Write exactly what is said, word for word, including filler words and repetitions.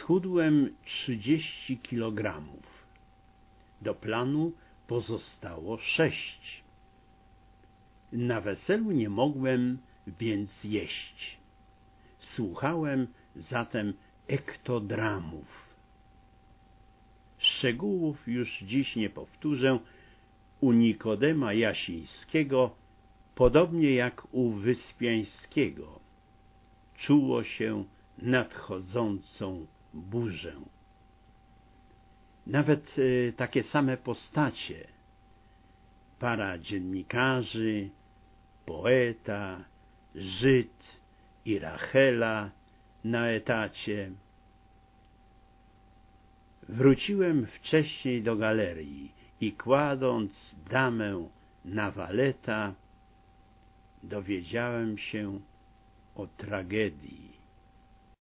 Schudłem trzydzieści kilogramów. Do planu pozostało sześć. Na weselu nie mogłem więc jeść. Słuchałem zatem ektodramów. Szczegółów już dziś nie powtórzę. U Nikodema Jasińskiego, podobnie jak u Wyspiańskiego, czuło się nadchodzącą burzę. Nawet y, takie same postacie, para dziennikarzy, poeta, Żyd i Rachela na etacie. Wróciłem wcześniej do galerii i kładąc damę na waleta, dowiedziałem się o tragedii.